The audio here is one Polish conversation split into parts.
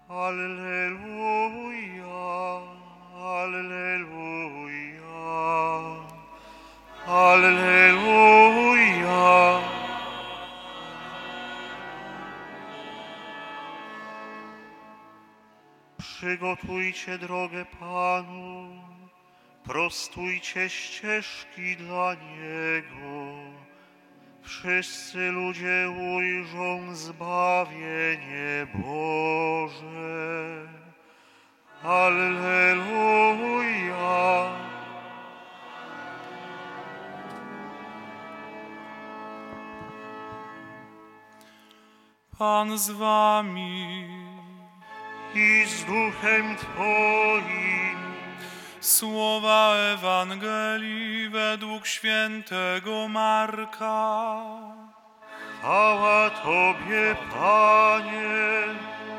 Alleluja, alleluja, alleluja. Przygotujcie drogę Panu, prostujcie ścieżki dla Niego. Wszyscy ludzie ujrzą zbawienie Boże. Alleluja. Pan z wami I z duchem Twoim. Słowa Ewangelii według świętego Marka. Chwała Tobie, Panie.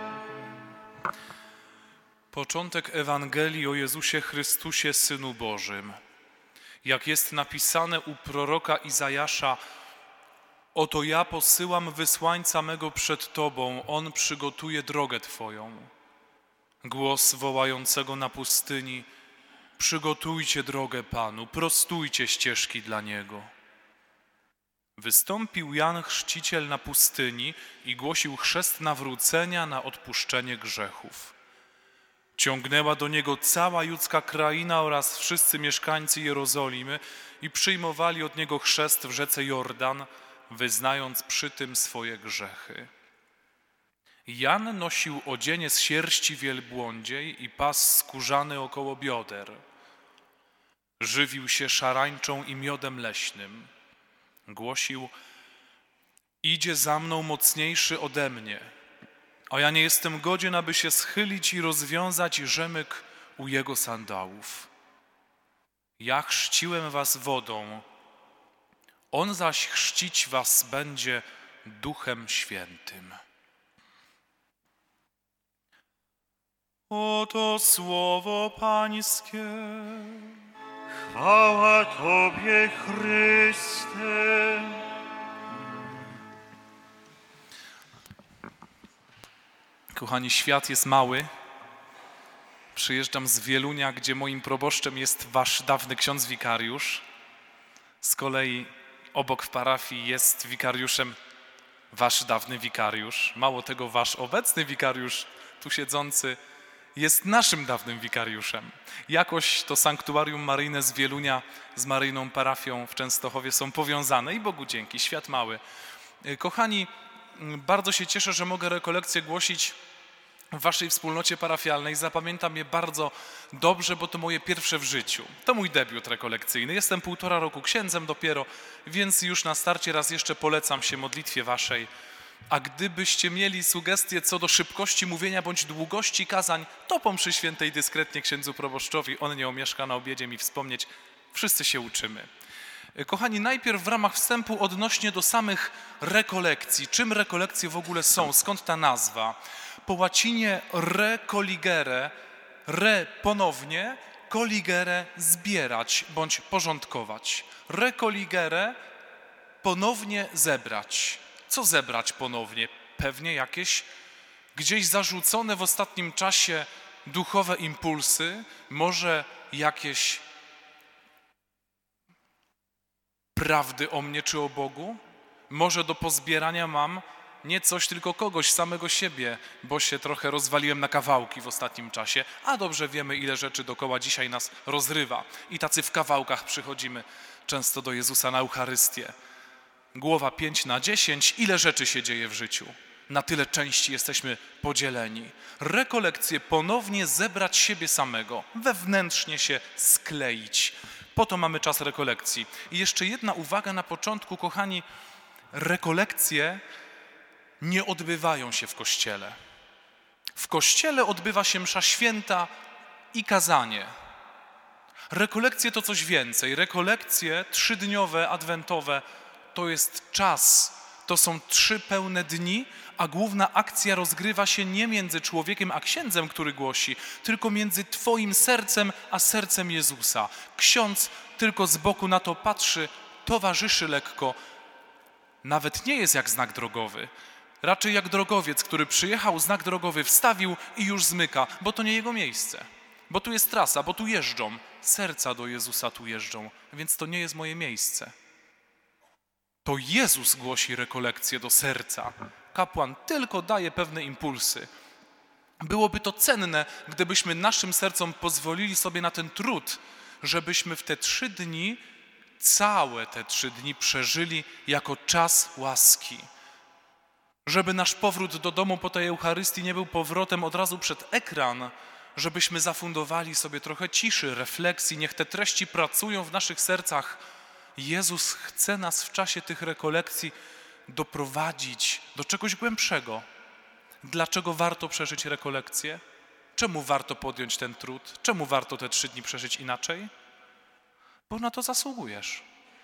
Początek Ewangelii o Jezusie Chrystusie, Synu Bożym. Jak jest napisane u proroka Izajasza: oto ja posyłam wysłańca mego przed Tobą, on przygotuje drogę Twoją. Głos wołającego na pustyni: przygotujcie drogę Panu, prostujcie ścieżki dla Niego. Wystąpił Jan Chrzciciel na pustyni i głosił chrzest nawrócenia na odpuszczenie grzechów. Ciągnęła do Niego cała judzka kraina oraz wszyscy mieszkańcy Jerozolimy i przyjmowali od Niego chrzest w rzece Jordan, wyznając przy tym swoje grzechy. Jan nosił odzienie z sierści wielbłądziej i pas skórzany około bioder. Żywił się szarańczą i miodem leśnym. Głosił: idzie za mną mocniejszy ode mnie, a ja nie jestem godzien, aby się schylić i rozwiązać rzemyk u jego sandałów. Ja chrzciłem was wodą, on zaś chrzcić was będzie Duchem Świętym. Oto słowo Pańskie. Chwała Tobie, Chryste. Kochani, świat jest mały. Przyjeżdżam z Wielunia, gdzie moim proboszczem jest wasz dawny ksiądz wikariusz. Z kolei obok w parafii jest wikariuszem wasz dawny wikariusz. Mało tego, wasz obecny wikariusz, tu siedzący, jest naszym dawnym wikariuszem. Jakoś to sanktuarium maryjne z Wielunia z maryjną parafią w Częstochowie są powiązane i Bogu dzięki, świat mały. Kochani, bardzo się cieszę, że mogę rekolekcje głosić w waszej wspólnocie parafialnej. Zapamiętam je bardzo dobrze, bo to moje pierwsze w życiu. To mój debiut rekolekcyjny. Jestem 1,5 roku księdzem dopiero, więc już na starcie raz jeszcze polecam się modlitwie waszej. A gdybyście mieli sugestie co do szybkości mówienia bądź długości kazań, to po mszy świętej dyskretnie księdzu proboszczowi, on nie omieszka na obiedzie mi wspomnieć. Wszyscy się uczymy. Kochani, najpierw w ramach wstępu odnośnie do samych rekolekcji. Czym rekolekcje w ogóle są? Skąd ta nazwa? Po łacinie recoligere, re ponownie, coligere zbierać bądź porządkować. Recoligere ponownie zebrać. Co zebrać ponownie? Pewnie jakieś gdzieś zarzucone w ostatnim czasie duchowe impulsy, może jakieś prawdy o mnie czy o Bogu? Może do pozbierania mam nie coś, tylko kogoś, samego siebie, bo się trochę rozwaliłem na kawałki w ostatnim czasie, a dobrze wiemy, ile rzeczy dookoła dzisiaj nas rozrywa. I tacy w kawałkach przychodzimy często do Jezusa na Eucharystię. Głowa 5/10, ile rzeczy się dzieje w życiu. Na tyle części jesteśmy podzieleni. Rekolekcje ponownie zebrać siebie samego, wewnętrznie się skleić. Po to mamy czas rekolekcji. I jeszcze jedna uwaga na początku, kochani. Rekolekcje nie odbywają się w kościele. W kościele odbywa się msza święta i kazanie. Rekolekcje to coś więcej. Rekolekcje 3-dniowe, adwentowe, to jest czas. To są 3 pełne dni, a główna akcja rozgrywa się nie między człowiekiem a księdzem, który głosi, tylko między twoim sercem a sercem Jezusa. Ksiądz tylko z boku na to patrzy, towarzyszy lekko. Nawet nie jest jak znak drogowy. Raczej jak drogowiec, który przyjechał, znak drogowy wstawił i już zmyka, bo to nie jego miejsce. Bo tu jest trasa, bo tu jeżdżą. Serca do Jezusa tu jeżdżą, więc to nie jest moje miejsce. To Jezus głosi rekolekcję do serca. Kapłan tylko daje pewne impulsy. Byłoby to cenne, gdybyśmy naszym sercom pozwolili sobie na ten trud, żebyśmy w te 3 dni, całe te 3 dni przeżyli jako czas łaski. Żeby nasz powrót do domu po tej Eucharystii nie był powrotem od razu przed ekran, żebyśmy zafundowali sobie trochę ciszy, refleksji, niech te treści pracują w naszych sercach. Jezus chce nas w czasie tych rekolekcji doprowadzić do czegoś głębszego. Dlaczego warto przeżyć rekolekcję? Czemu warto podjąć ten trud? Czemu warto te 3 dni przeżyć inaczej? Bo na to zasługujesz.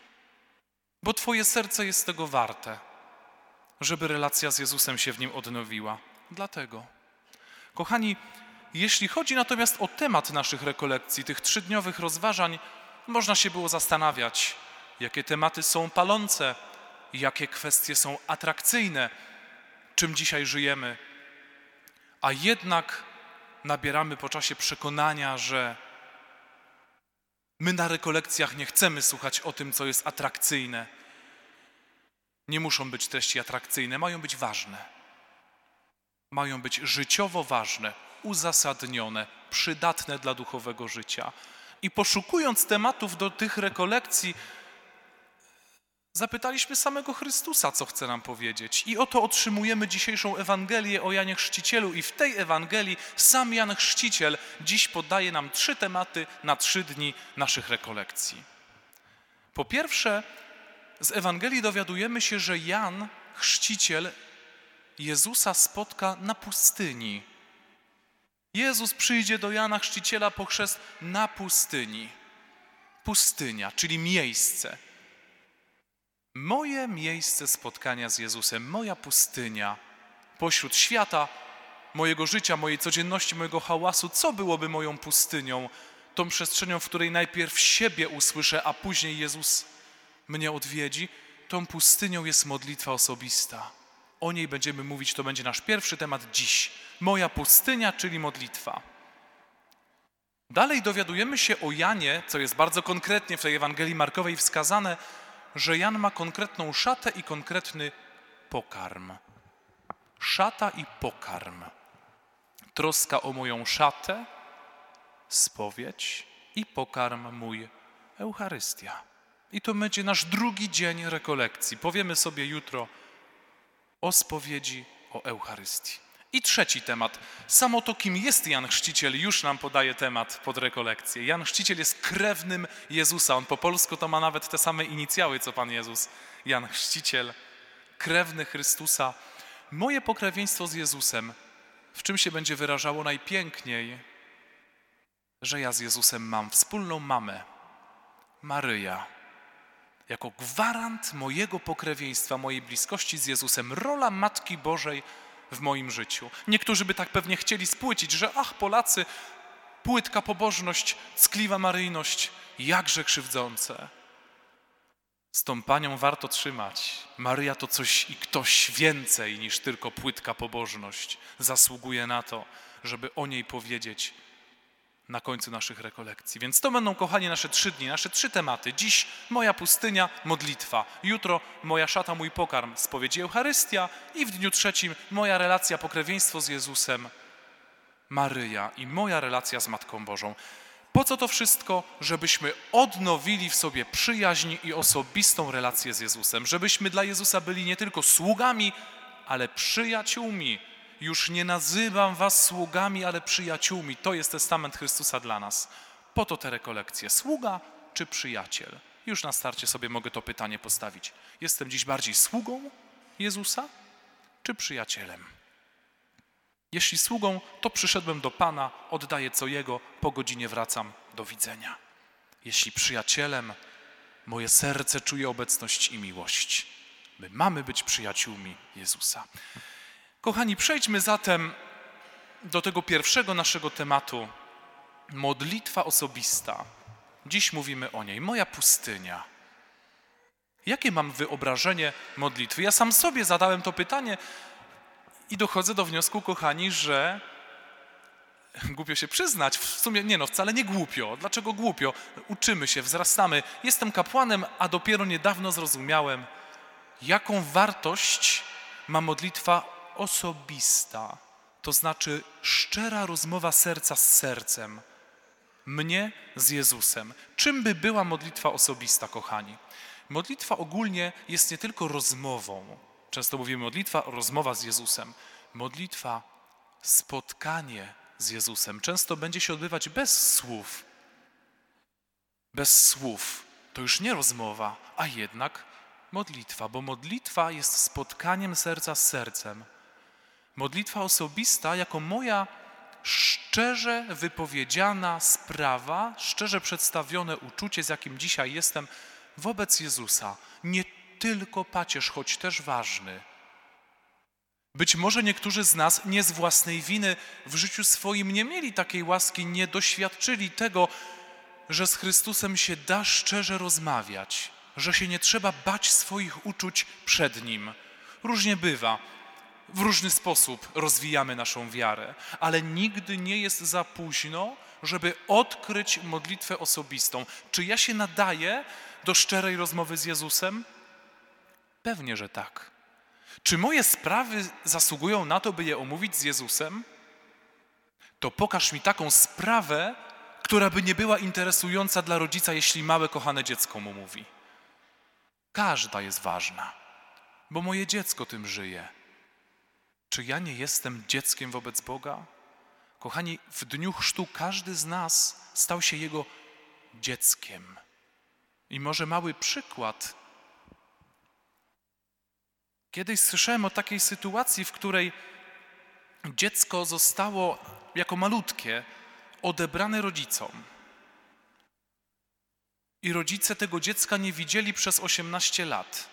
Bo twoje serce jest tego warte, żeby relacja z Jezusem się w nim odnowiła. Dlatego. Kochani, jeśli chodzi natomiast o temat naszych rekolekcji, tych 3-dniowych rozważań, można się było zastanawiać, jakie tematy są palące, jakie kwestie są atrakcyjne, czym dzisiaj żyjemy. A jednak nabieramy po czasie przekonania, że my na rekolekcjach nie chcemy słuchać o tym, co jest atrakcyjne. Nie muszą być treści atrakcyjne, mają być ważne. Mają być życiowo ważne, uzasadnione, przydatne dla duchowego życia. I poszukując tematów do tych rekolekcji, zapytaliśmy samego Chrystusa, co chce nam powiedzieć. I oto otrzymujemy dzisiejszą Ewangelię o Janie Chrzcicielu. I w tej Ewangelii sam Jan Chrzciciel dziś podaje nam 3 tematy na 3 dni naszych rekolekcji. Po pierwsze, z Ewangelii dowiadujemy się, że Jan Chrzciciel Jezusa spotka na pustyni. Jezus przyjdzie do Jana Chrzciciela po chrzest na pustyni. Pustynia, czyli miejsce. Moje miejsce spotkania z Jezusem, moja pustynia pośród świata, mojego życia, mojej codzienności, mojego hałasu. Co byłoby moją pustynią? Tą przestrzenią, w której najpierw siebie usłyszę, a później Jezus mnie odwiedzi. Tą pustynią jest modlitwa osobista. O niej będziemy mówić, to będzie nasz pierwszy temat dziś. Moja pustynia, czyli modlitwa. Dalej dowiadujemy się o Janie, co jest bardzo konkretnie w tej Ewangelii Markowej wskazane, że Jan ma konkretną szatę i konkretny pokarm. Szata i pokarm. Troska o moją szatę, spowiedź i pokarm mój, Eucharystia. I to będzie nasz 2. dzień rekolekcji. Powiemy sobie jutro o spowiedzi, o Eucharystii. I 3. temat. Samo to, kim jest Jan Chrzciciel, już nam podaje temat pod rekolekcję. Jan Chrzciciel jest krewnym Jezusa. On po polsku to ma nawet te same inicjały, co Pan Jezus. Jan Chrzciciel, krewny Chrystusa. Moje pokrewieństwo z Jezusem, w czym się będzie wyrażało najpiękniej? Że ja z Jezusem mam wspólną mamę, Maryja. Jako gwarant mojego pokrewieństwa, mojej bliskości z Jezusem, rola Matki Bożej w moim życiu. Niektórzy by tak pewnie chcieli spłycić, że Polacy, płytka pobożność, ckliwa maryjność, jakże krzywdzące. Z tą panią warto trzymać. Maryja to coś i ktoś więcej niż tylko płytka pobożność. Zasługuje na to, żeby o niej powiedzieć na końcu naszych rekolekcji. Więc to będą, kochani, nasze 3 dni, nasze 3 tematy. Dziś moja pustynia, modlitwa. Jutro moja szata, mój pokarm, spowiedź i Eucharystia. I w dniu 3 moja relacja, pokrewieństwo z Jezusem, Maryja i moja relacja z Matką Bożą. Po co to wszystko? Żebyśmy odnowili w sobie przyjaźń i osobistą relację z Jezusem. Żebyśmy dla Jezusa byli nie tylko sługami, ale przyjaciółmi. Już nie nazywam was sługami, ale przyjaciółmi. To jest testament Chrystusa dla nas. Po to te rekolekcje. Sługa czy przyjaciel? Już na starcie sobie mogę to pytanie postawić. Jestem dziś bardziej sługą Jezusa czy przyjacielem? Jeśli sługą, to przyszedłem do Pana, oddaję co Jego, po godzinie wracam, do widzenia. Jeśli przyjacielem, moje serce czuje obecność i miłość. My mamy być przyjaciółmi Jezusa. Kochani, przejdźmy zatem do tego pierwszego naszego tematu. Modlitwa osobista. Dziś mówimy o niej. Moja pustynia. Jakie mam wyobrażenie modlitwy? Ja sam sobie zadałem to pytanie I dochodzę do wniosku, kochani, że głupio się przyznać, w sumie wcale nie głupio. Dlaczego głupio? Uczymy się, wzrastamy. Jestem kapłanem, a dopiero niedawno zrozumiałem, jaką wartość ma modlitwa osobista. To znaczy szczera rozmowa serca z sercem. Mnie z Jezusem. Czym by była modlitwa osobista, kochani? Modlitwa ogólnie jest nie tylko rozmową. Często mówimy modlitwa, rozmowa z Jezusem. Modlitwa, spotkanie z Jezusem często będzie się odbywać bez słów. Bez słów. To już nie rozmowa, a jednak modlitwa, bo modlitwa jest spotkaniem serca z sercem. Modlitwa osobista jako moja szczerze wypowiedziana sprawa, szczerze przedstawione uczucie, z jakim dzisiaj jestem wobec Jezusa. Nie tylko pacierz, choć też ważny. Być może niektórzy z nas nie z własnej winy w życiu swoim nie mieli takiej łaski, nie doświadczyli tego, że z Chrystusem się da szczerze rozmawiać, że się nie trzeba bać swoich uczuć przed Nim. Różnie bywa, w różny sposób rozwijamy naszą wiarę, ale nigdy nie jest za późno, żeby odkryć modlitwę osobistą. Czy ja się nadaję do szczerej rozmowy z Jezusem? Pewnie, że tak. Czy moje sprawy zasługują na to, by je omówić z Jezusem? To pokaż mi taką sprawę, która by nie była interesująca dla rodzica, jeśli małe, kochane dziecko mu mówi. Każda jest ważna, bo moje dziecko tym żyje. Czy ja nie jestem dzieckiem wobec Boga? Kochani, w dniu chrztu każdy z nas stał się Jego dzieckiem. I może mały przykład. Kiedyś słyszałem o takiej sytuacji, w której dziecko zostało jako malutkie odebrane rodzicom. I rodzice tego dziecka nie widzieli przez 18 lat.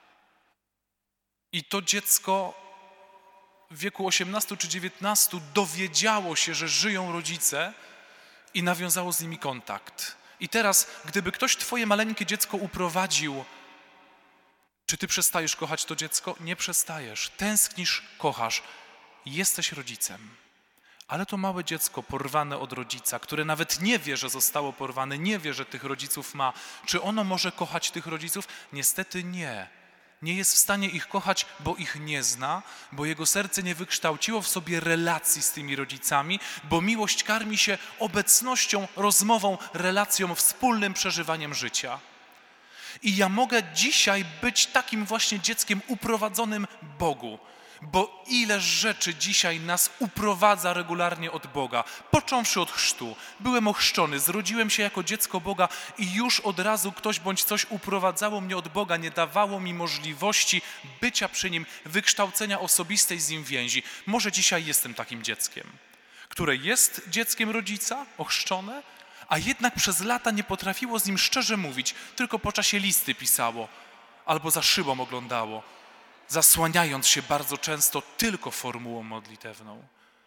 I to dziecko w wieku 18 czy 19 dowiedziało się, że żyją rodzice i nawiązało z nimi kontakt. I teraz, gdyby ktoś twoje maleńkie dziecko uprowadził, czy ty przestajesz kochać to dziecko? Nie przestajesz. Tęsknisz, kochasz. Jesteś rodzicem. Ale to małe dziecko porwane od rodzica, które nawet nie wie, że zostało porwane, nie wie, że tych rodziców ma. Czy ono może kochać tych rodziców? Niestety nie. Nie jest w stanie ich kochać, bo ich nie zna, bo jego serce nie wykształciło w sobie relacji z tymi rodzicami, bo miłość karmi się obecnością, rozmową, relacją, wspólnym przeżywaniem życia. I ja mogę dzisiaj być takim właśnie dzieckiem uprowadzonym Bogu, bo ile rzeczy dzisiaj nas uprowadza regularnie od Boga. Począwszy od chrztu. Byłem ochrzczony, zrodziłem się jako dziecko Boga i już od razu ktoś bądź coś uprowadzało mnie od Boga, nie dawało mi możliwości bycia przy Nim, wykształcenia osobistej z Nim więzi. Może dzisiaj jestem takim dzieckiem, które jest dzieckiem rodzica, ochrzczone, a jednak przez lata nie potrafiło z Nim szczerze mówić, tylko po czasie listy pisało albo za szybą oglądało, zasłaniając się bardzo często tylko formułą modlitewną.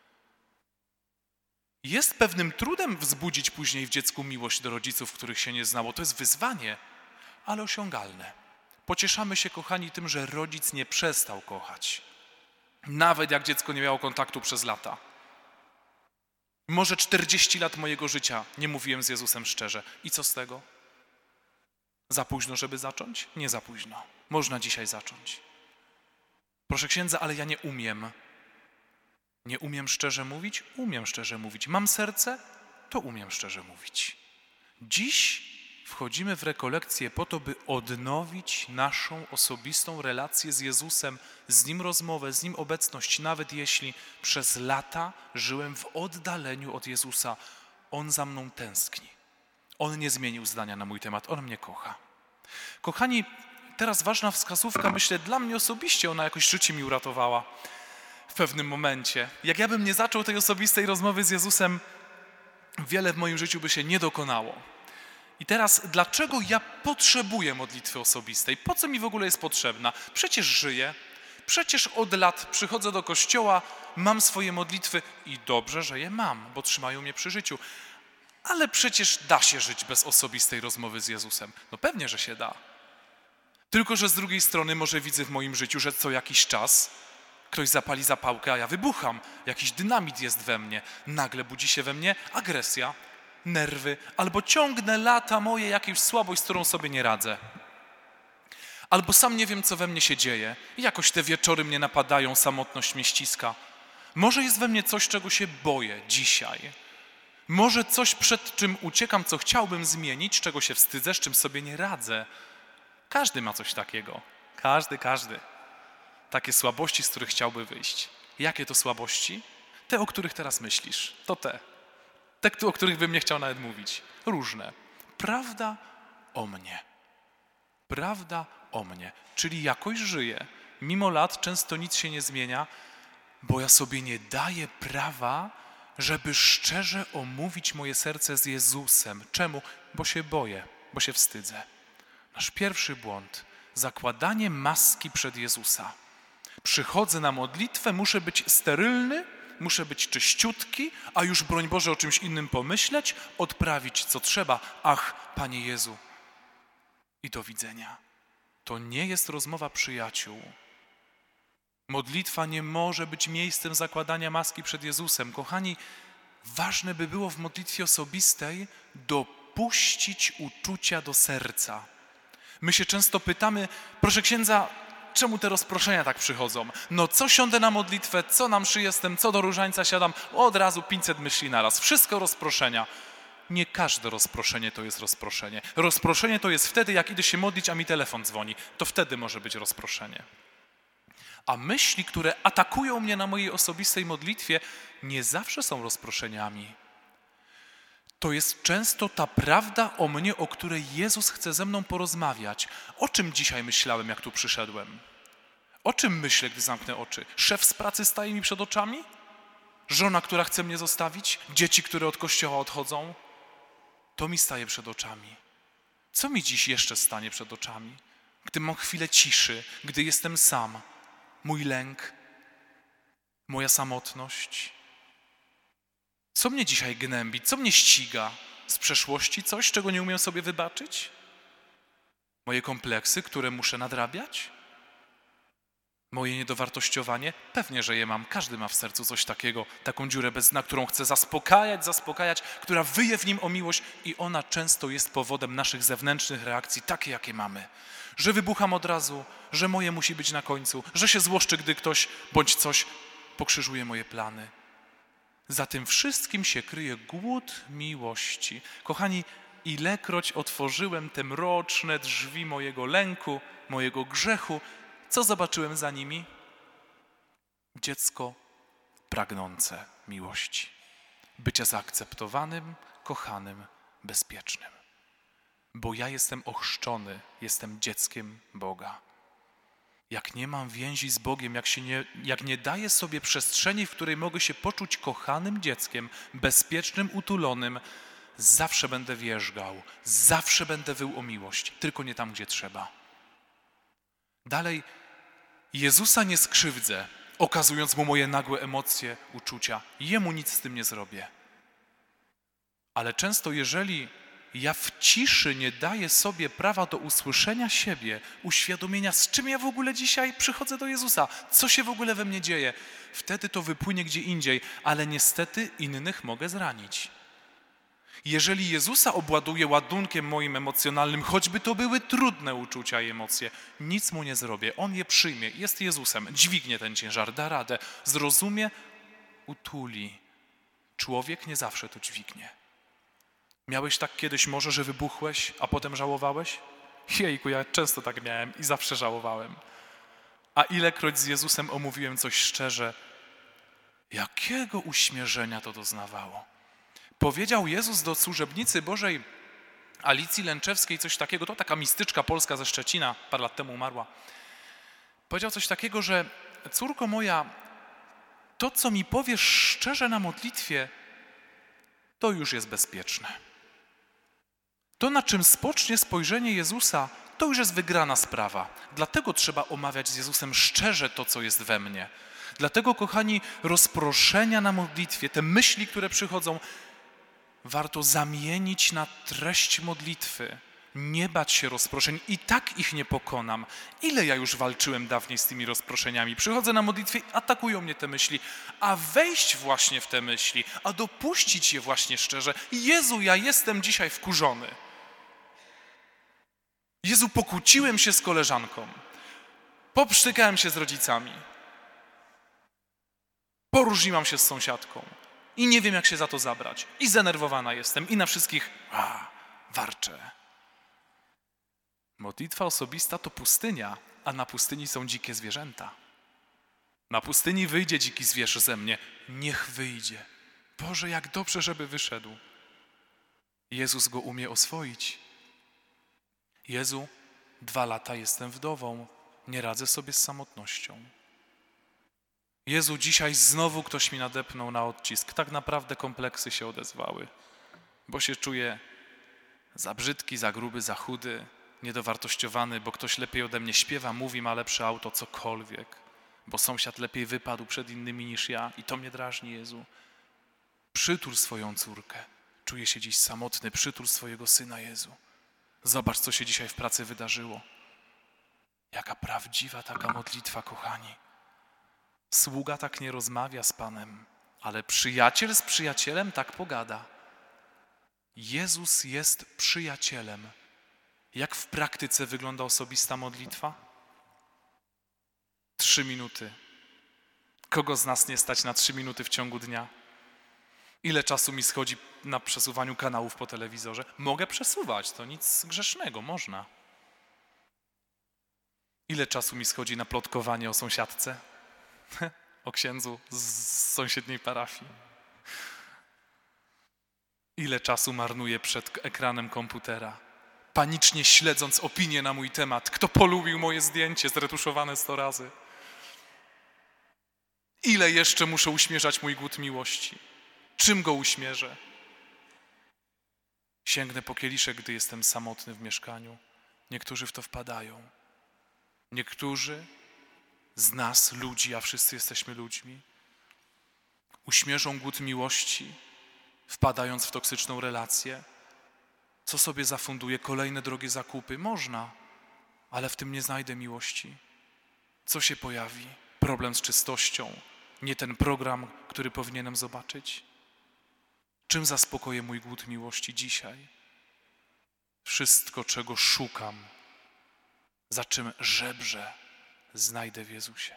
Jest pewnym trudem wzbudzić później w dziecku miłość do rodziców, których się nie znało. To jest wyzwanie, ale osiągalne. Pocieszamy się, kochani, tym, że rodzic nie przestał kochać. Nawet jak dziecko nie miało kontaktu przez lata. Może 40 lat mojego życia nie mówiłem z Jezusem szczerze. I co z tego? Za późno, żeby zacząć? Nie za późno. Można dzisiaj zacząć. Proszę księdza, ale ja nie umiem. Nie umiem szczerze mówić? Umiem szczerze mówić. Mam serce? To umiem szczerze mówić. Dziś wchodzimy w rekolekcję po to, by odnowić naszą osobistą relację z Jezusem, z Nim rozmowę, z Nim obecność, nawet jeśli przez lata żyłem w oddaleniu od Jezusa. On za mną tęskni. On nie zmienił zdania na mój temat. On mnie kocha. Kochani, teraz ważna wskazówka, myślę, dla mnie osobiście ona jakoś życie mi uratowała w pewnym momencie. Jak ja bym nie zaczął tej osobistej rozmowy z Jezusem, wiele w moim życiu by się nie dokonało. I teraz, dlaczego ja potrzebuję modlitwy osobistej? Po co mi w ogóle jest potrzebna? Przecież żyję, przecież od lat przychodzę do kościoła, mam swoje modlitwy i dobrze, że je mam, bo trzymają mnie przy życiu. Ale przecież da się żyć bez osobistej rozmowy z Jezusem. No pewnie, że się da. Tylko że z drugiej strony może widzę w moim życiu, że co jakiś czas Ktoś zapali zapałkę, a ja wybucham. Jakiś dynamit jest we mnie. Nagle budzi się we mnie agresja, nerwy, albo ciągnę lata moje jakąś słabość, z którą sobie nie radzę. Albo sam nie wiem, co we mnie się dzieje. Jakoś te wieczory mnie napadają, samotność mnie ściska. Może jest we mnie coś, czego się boję dzisiaj. Może coś, przed czym uciekam, co chciałbym zmienić, czego się wstydzę, z czym sobie nie radzę. Każdy ma coś takiego. Każdy. Takie słabości, z których chciałby wyjść. Jakie to słabości? Te, o których teraz myślisz. To te. Te, o których bym nie chciał nawet mówić. Różne. Prawda o mnie. Prawda o mnie. Czyli jakoś żyję. Mimo lat często nic się nie zmienia, bo ja sobie nie daję prawa, żeby szczerze omówić moje serce z Jezusem. Czemu? Bo się boję, bo się wstydzę. Nasz pierwszy błąd. Zakładanie maski przed Jezusa. Przychodzę na modlitwę, muszę być sterylny, muszę być czyściutki, a już broń Boże o czymś innym pomyśleć, odprawić co trzeba. Ach, Panie Jezu. I do widzenia. To nie jest rozmowa przyjaciół. Modlitwa nie może być miejscem zakładania maski przed Jezusem. Kochani, ważne by było w modlitwie osobistej dopuścić uczucia do serca. My się często pytamy, proszę księdza, czemu te rozproszenia tak przychodzą? No co siądę na modlitwę, co na mszy jestem, co do różańca siadam, od razu 500 myśli naraz. Wszystko rozproszenia. Nie każde rozproszenie to jest rozproszenie. Rozproszenie to jest wtedy, jak idę się modlić, a mi telefon dzwoni. To wtedy może być rozproszenie. A myśli, które atakują mnie na mojej osobistej modlitwie, nie zawsze są rozproszeniami. To jest często ta prawda o mnie, o której Jezus chce ze mną porozmawiać. O czym dzisiaj myślałem, jak tu przyszedłem? O czym myślę, gdy zamknę oczy? Szef z pracy staje mi przed oczami? Żona, która chce mnie zostawić? Dzieci, które od kościoła odchodzą? To mi staje przed oczami. Co mi dziś jeszcze stanie przed oczami? Gdy mam chwilę ciszy, gdy jestem sam, mój lęk, moja samotność. Co mnie dzisiaj gnębi? Co mnie ściga? Z przeszłości coś, czego nie umiem sobie wybaczyć? Moje kompleksy, które muszę nadrabiać? Moje niedowartościowanie? Pewnie, że je mam. Każdy ma w sercu coś takiego, taką dziurę bez dna, którą chce zaspokajać, która wyje w nim o miłość i ona często jest powodem naszych zewnętrznych reakcji, takie jakie mamy. Że wybucham od razu, że moje musi być na końcu, że się złoszczę, gdy ktoś bądź coś pokrzyżuje moje plany. Za tym wszystkim się kryje głód miłości. Kochani, ilekroć otworzyłem te mroczne drzwi mojego lęku, mojego grzechu, co zobaczyłem za nimi? Dziecko pragnące miłości. Bycia zaakceptowanym, kochanym, bezpiecznym. Bo ja jestem ochrzczony, jestem dzieckiem Boga. Jak nie mam więzi z Bogiem, jak nie daję sobie przestrzeni, w której mogę się poczuć kochanym dzieckiem, bezpiecznym, utulonym, zawsze będę wierzgał, zawsze będę wył o miłość, tylko nie tam, gdzie trzeba. Dalej, Jezusa nie skrzywdzę, okazując Mu moje nagłe emocje, uczucia. Jemu nic z tym nie zrobię. Ale często, jeżeli ja w ciszy nie daję sobie prawa do usłyszenia siebie, uświadomienia, z czym ja w ogóle dzisiaj przychodzę do Jezusa, co się w ogóle we mnie dzieje, wtedy to wypłynie gdzie indziej, ale niestety innych mogę zranić. Jeżeli Jezusa obładuję ładunkiem moim emocjonalnym, choćby to były trudne uczucia i emocje, nic Mu nie zrobię. On je przyjmie, jest Jezusem, dźwignie ten ciężar, da radę, zrozumie, utuli. Człowiek nie zawsze to dźwignie. Miałeś tak kiedyś może, że wybuchłeś, a potem żałowałeś? Jejku, ja często tak miałem i zawsze żałowałem. A ilekroć z Jezusem omówiłem coś szczerze, jakiego uśmierzenia to doznawało. Powiedział Jezus do służebnicy Bożej Alicji Lęczewskiej coś takiego, to taka mistyczka polska ze Szczecina, parę lat temu umarła. Powiedział coś takiego, że córko moja, to co mi powiesz szczerze na modlitwie, to już jest bezpieczne. To, na czym spocznie spojrzenie Jezusa, to już jest wygrana sprawa. Dlatego trzeba omawiać z Jezusem szczerze to, co jest we mnie. Dlatego, kochani, rozproszenia na modlitwie, te myśli, które przychodzą, warto zamienić na treść modlitwy. Nie bać się rozproszeń, i tak ich nie pokonam. Ile ja już walczyłem dawniej z tymi rozproszeniami? Przychodzę na modlitwę i atakują mnie te myśli, a wejść właśnie w te myśli, a dopuścić je właśnie szczerze. Jezu, ja jestem dzisiaj wkurzony. Jezu, pokłóciłem się z koleżanką, poprztykałem się z rodzicami, poróżniłam się z sąsiadką i nie wiem, jak się za to zabrać. I zdenerwowana jestem i na wszystkich warczę. Modlitwa osobista to pustynia, a na pustyni są dzikie zwierzęta. Na pustyni wyjdzie dziki zwierz ze mnie. Niech wyjdzie. Boże, jak dobrze, żeby wyszedł. Jezus go umie oswoić. Jezu, 2 lata jestem wdową. Nie radzę sobie z samotnością. Jezu, dzisiaj znowu ktoś mi nadepnął na odcisk. Tak naprawdę kompleksy się odezwały, bo się czuję za brzydki, za gruby, za chudy, niedowartościowany, bo ktoś lepiej ode mnie śpiewa, mówi, ma lepsze auto, cokolwiek, bo sąsiad lepiej wypadł przed innymi niż ja i to mnie drażni, Jezu. Przytul swoją córkę. Czuję się dziś samotny. Przytul swojego syna, Jezu. Zobacz, co się dzisiaj w pracy wydarzyło. Jaka prawdziwa taka modlitwa, kochani. Sługa tak nie rozmawia z Panem, ale przyjaciel z przyjacielem tak pogada. Jezus jest przyjacielem. Jak w praktyce wygląda osobista modlitwa? 3 minuty. Kogo z nas nie stać na 3 minuty w ciągu dnia? Ile czasu mi schodzi na przesuwaniu kanałów po telewizorze? Mogę przesuwać, to nic grzesznego, można. Ile czasu mi schodzi na plotkowanie o sąsiadce? O księdzu z sąsiedniej parafii? Ile czasu marnuję przed ekranem komputera, panicznie śledząc opinię na mój temat, kto polubił moje zdjęcie zretuszowane 100 razy? Ile jeszcze muszę uśmierzać mój głód miłości? Czym go uśmierzę? Sięgnę po kieliszek, gdy jestem samotny w mieszkaniu. Niektórzy w to wpadają. Niektórzy z nas, ludzi, a wszyscy jesteśmy ludźmi, uśmierzą głód miłości, wpadając w toksyczną relację. Co sobie zafunduję? Kolejne drogie zakupy? Można, ale w tym nie znajdę miłości. Co się pojawi? Problem z czystością. Nie ten program, który powinienem zobaczyć. Czym zaspokoję mój głód miłości dzisiaj? Wszystko, czego szukam, za czym żebrzę, znajdę w Jezusie.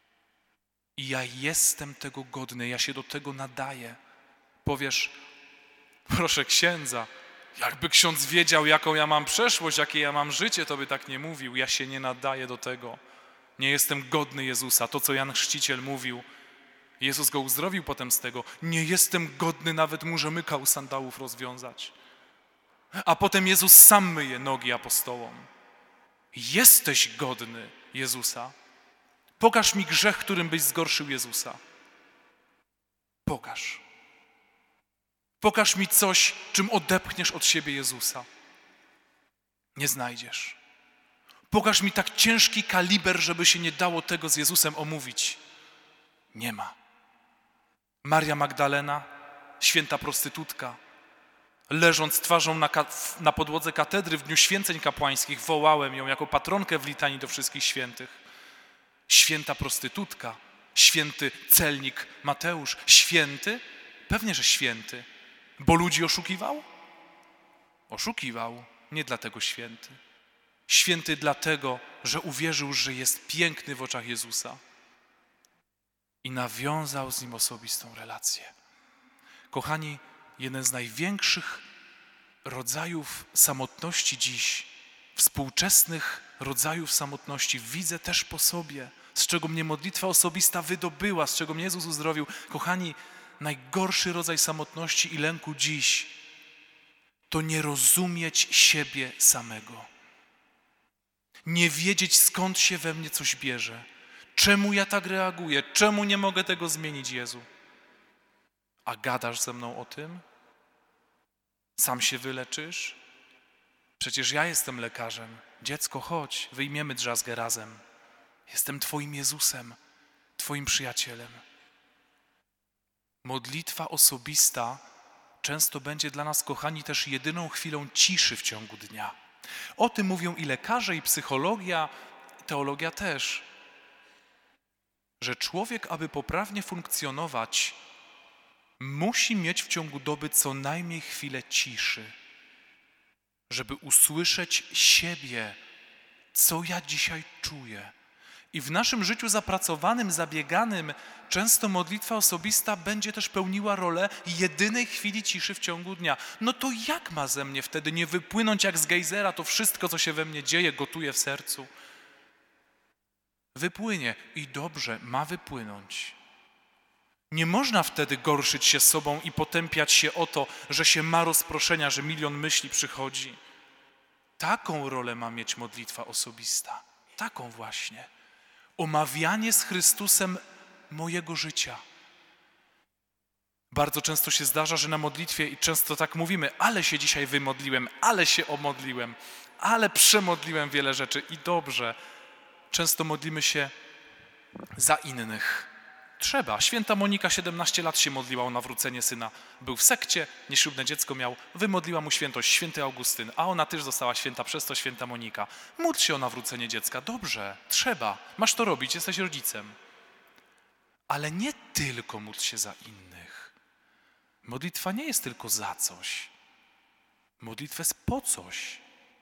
I ja jestem tego godny, ja się do tego nadaję. Powiesz, proszę księdza, jakby ksiądz wiedział, jaką ja mam przeszłość, jakie ja mam życie, to by tak nie mówił. Ja się nie nadaję do tego. Nie jestem godny Jezusa. To, co Jan Chrzciciel mówił, Jezus go uzdrowił potem z tego. Nie jestem godny nawet mu rzemyka u sandałów rozwiązać. A potem Jezus sam myje nogi apostołom. Jesteś godny Jezusa. Pokaż mi grzech, którym byś zgorszył Jezusa. Pokaż. Pokaż mi coś, czym odepchniesz od siebie Jezusa. Nie znajdziesz. Pokaż mi tak ciężki kaliber, żeby się nie dało tego z Jezusem omówić. Nie ma. Maria Magdalena, święta prostytutka, leżąc twarzą na podłodze katedry w dniu święceń kapłańskich, wołałem ją jako patronkę w litanii do wszystkich świętych. Święta prostytutka, święty celnik Mateusz, święty? Pewnie, że święty. Bo ludzi oszukiwał? Oszukiwał, nie dlatego święty. Święty dlatego, że uwierzył, że jest piękny w oczach Jezusa i nawiązał z Nim osobistą relację. Kochani, jeden z największych rodzajów samotności dziś, współczesnych rodzajów samotności widzę też po sobie, z czego mnie modlitwa osobista wydobyła, z czego mnie Jezus uzdrowił. Kochani, najgorszy rodzaj samotności i lęku dziś to nie rozumieć siebie samego. Nie wiedzieć, skąd się we mnie coś bierze. Czemu ja tak reaguję? Czemu nie mogę tego zmienić, Jezu? A gadasz ze mną o tym? Sam się wyleczysz? Przecież ja jestem lekarzem. Dziecko, chodź, wyjmiemy drzazgę razem. Jestem Twoim Jezusem, Twoim przyjacielem. Modlitwa osobista często będzie dla nas, kochani, też jedyną chwilą ciszy w ciągu dnia. O tym mówią i lekarze, i psychologia, i teologia też, że człowiek, aby poprawnie funkcjonować, musi mieć w ciągu doby co najmniej chwilę ciszy, żeby usłyszeć siebie, co ja dzisiaj czuję. I w naszym życiu zapracowanym, zabieganym, często modlitwa osobista będzie też pełniła rolę jedynej chwili ciszy w ciągu dnia. No to jak ma ze mnie wtedy nie wypłynąć jak z gejzera to wszystko, co się we mnie dzieje, gotuje w sercu? Wypłynie i dobrze, ma wypłynąć. Nie można wtedy gorszyć się sobą i potępiać się o to, że się ma rozproszenia, że milion myśli przychodzi. Taką rolę ma mieć modlitwa osobista. Taką właśnie. Omawianie z Chrystusem mojego życia. Bardzo często się zdarza, że na modlitwie, i często tak mówimy, ale się dzisiaj wymodliłem, ale się omodliłem, ale przemodliłem wiele rzeczy i dobrze. Często modlimy się za innych. Trzeba. Święta Monika 17 lat się modliła o nawrócenie syna. Był w sekcie, nieślubne dziecko miał, wymodliła mu świętość, święty Augustyn, a ona też została święta, przez to święta Monika. Módl się o nawrócenie dziecka. Dobrze, trzeba. Masz to robić, jesteś rodzicem. Ale nie tylko módl się za innych. Modlitwa nie jest tylko za coś. Modlitwa jest po coś.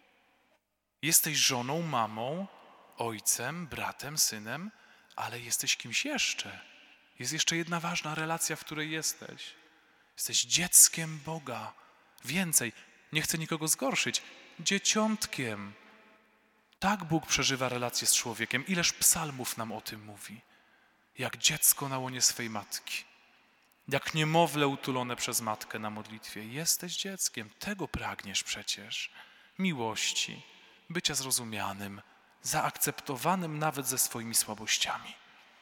Jesteś żoną, mamą, ojcem, bratem, synem, ale jesteś kimś jeszcze. Jest jeszcze jedna ważna relacja, w której jesteś. Jesteś dzieckiem Boga. Więcej, nie chcę nikogo zgorszyć, dzieciątkiem. Tak Bóg przeżywa relację z człowiekiem. Ileż psalmów nam o tym mówi. Jak dziecko na łonie swej matki. Jak niemowlę utulone przez matkę na modlitwie. Jesteś dzieckiem, tego pragniesz przecież. Miłości, bycia zrozumianym, zaakceptowanym nawet ze swoimi słabościami.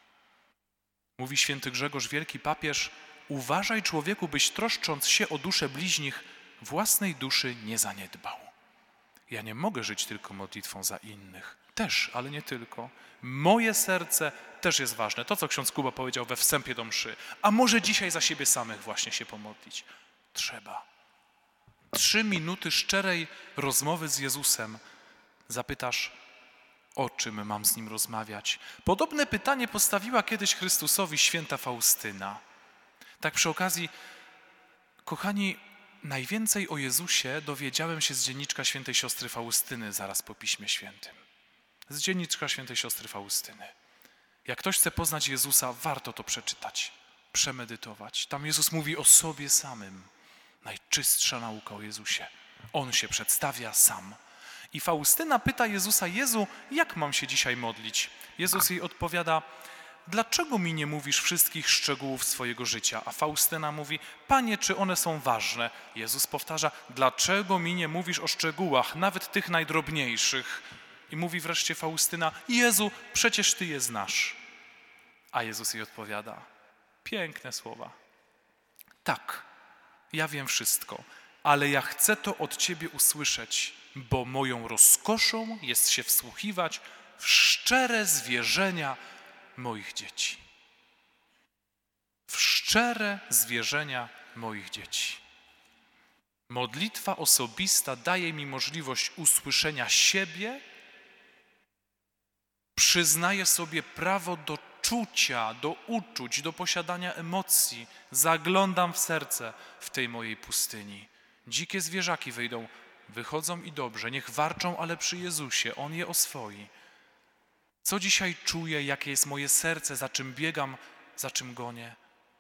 Mówi święty Grzegorz, wielki papież, uważaj człowieku, byś troszcząc się o duszę bliźnich, własnej duszy nie zaniedbał. Ja nie mogę żyć tylko modlitwą za innych. Też, ale nie tylko. Moje serce też jest ważne. To, co ksiądz Kuba powiedział we wstępie do mszy. A może dzisiaj za siebie samych właśnie się pomodlić? Trzeba. 3 minuty szczerej rozmowy z Jezusem. Zapytasz, o czym mam z Nim rozmawiać? Podobne pytanie postawiła kiedyś Chrystusowi święta Faustyna. Tak przy okazji, kochani, najwięcej o Jezusie dowiedziałem się z dzienniczka świętej siostry Faustyny zaraz po Piśmie Świętym. Z dzienniczka świętej siostry Faustyny. Jak ktoś chce poznać Jezusa, warto to przeczytać, przemedytować. Tam Jezus mówi o sobie samym. Najczystsza nauka o Jezusie. On się przedstawia sam. I Faustyna pyta Jezusa, Jezu, jak mam się dzisiaj modlić? Jezus jej odpowiada, dlaczego mi nie mówisz wszystkich szczegółów swojego życia? A Faustyna mówi, Panie, czy one są ważne? Jezus powtarza, dlaczego mi nie mówisz o szczegółach, nawet tych najdrobniejszych? I mówi wreszcie Faustyna, Jezu, przecież Ty je znasz. A Jezus jej odpowiada, piękne słowa. Tak, ja wiem wszystko, ale ja chcę to od Ciebie usłyszeć, bo moją rozkoszą jest się wsłuchiwać w szczere zwierzenia moich dzieci. W szczere zwierzenia moich dzieci. Modlitwa osobista daje mi możliwość usłyszenia siebie, przyznaję sobie prawo do czucia, do uczuć, do posiadania emocji. Zaglądam w serce w tej mojej pustyni. Dzikie zwierzaki wychodzą i dobrze, niech warczą, ale przy Jezusie, On je oswoi. Co dzisiaj czuję, jakie jest moje serce, za czym biegam, za czym gonię?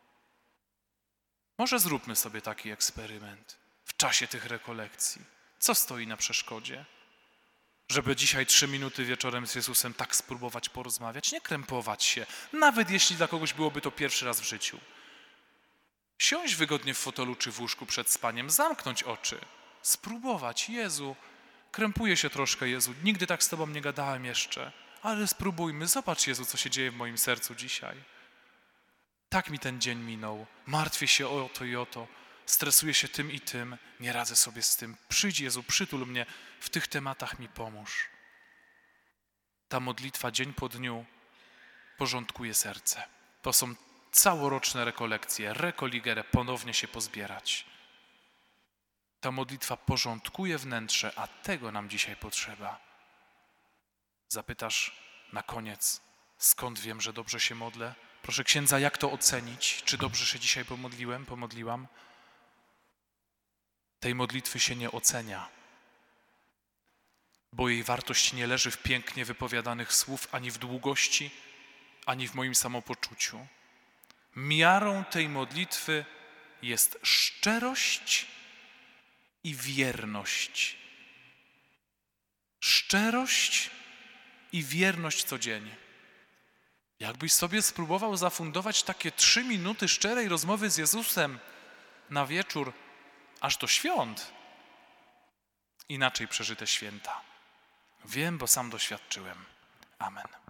Może zróbmy sobie taki eksperyment w czasie tych rekolekcji. Co stoi na przeszkodzie? Żeby dzisiaj 3 minuty wieczorem z Jezusem tak spróbować porozmawiać, nie krępować się, nawet jeśli dla kogoś byłoby to pierwszy raz w życiu. Siąść wygodnie w fotelu czy w łóżku przed spaniem, zamknąć oczy, spróbować. Jezu, krępuję się troszkę, Jezu, nigdy tak z Tobą nie gadałem jeszcze, ale spróbujmy, zobacz, Jezu, co się dzieje w moim sercu dzisiaj. Tak mi ten dzień minął, martwię się o to i o to, stresuję się tym i tym, nie radzę sobie z tym. Przyjdź, Jezu, przytul mnie, w tych tematach mi pomóż. Ta modlitwa dzień po dniu porządkuje serce. To są całoroczne rekolekcje, rekoligere, ponownie się pozbierać. Ta modlitwa porządkuje wnętrze, a tego nam dzisiaj potrzeba. Zapytasz na koniec, skąd wiem, że dobrze się modlę? Proszę księdza, jak to ocenić? Czy dobrze się dzisiaj pomodliłam? Tej modlitwy się nie ocenia, bo jej wartość nie leży w pięknie wypowiadanych słów, ani w długości, ani w moim samopoczuciu. Miarą tej modlitwy jest szczerość i wierność. Szczerość i wierność codziennie. Jakbyś sobie spróbował zafundować takie 3 minuty szczerej rozmowy z Jezusem na wieczór, aż do świąt, inaczej przeżyte święta. Wiem, bo sam doświadczyłem. Amen.